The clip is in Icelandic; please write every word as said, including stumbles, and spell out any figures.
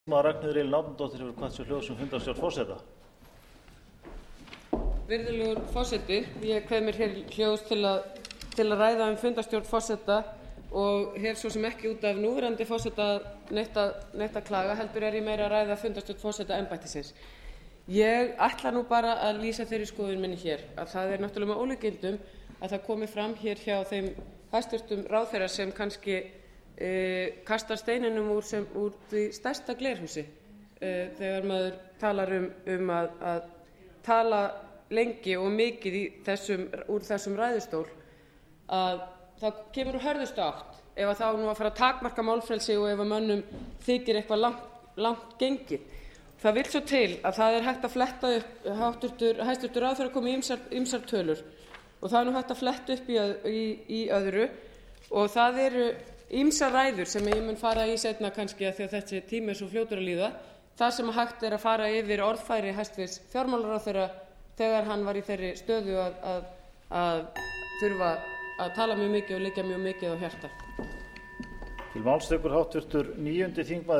Ragnheiður Elín Árnadóttir hefur kvatt sér hljóðs um fundarstjórn forseta. Virðulegur forseti, ég kveð mér hér hljóðs til að, til að ræða um fundarstjórn forseta og hef svo sem ekki út af núverandi forseta neitt að, neitt að klaga, heldur er ég meira að ræða fundarstjórn forseta embættisins. Ég ætla nú bara að lýsa þeirri skoðun minni hér að það er náttúrulega með ólíkindum að það komi fram hér hjá þeim hæstvirtum ráðherra sem kannski e, kastar steininum úr, sem, úr því stærsta glerhúsi e, þegar maður talar um, um að, að tala lengi og mikið í þessum, úr þessum ræðustól að það kemur úr hörðustu átt ef að það á nú að fara að takmarka málfrelsi og ef að mönnum þykir eitthvað langt, langt gengið. Það vill svo til að það er hægt að fletta upp hæstvirtur ráðherra komi ýmsar, ýmsar tölur og það er nú hægt að fletta upp í, í, í öðru og það eru ýmsar ræður sem ég mun fara í seinna kannski að því að þessi tími er svo fljótur að líða það sem hægt er að fara yfir orðfæri hæstvirts fjármálaráðherra þegar hann var í þeirri stöðu að, að, að þurfa að tala mjög mikið og liggja mjög mikið á hjarta. Til máls tekur háttvirtur níundi þingmaður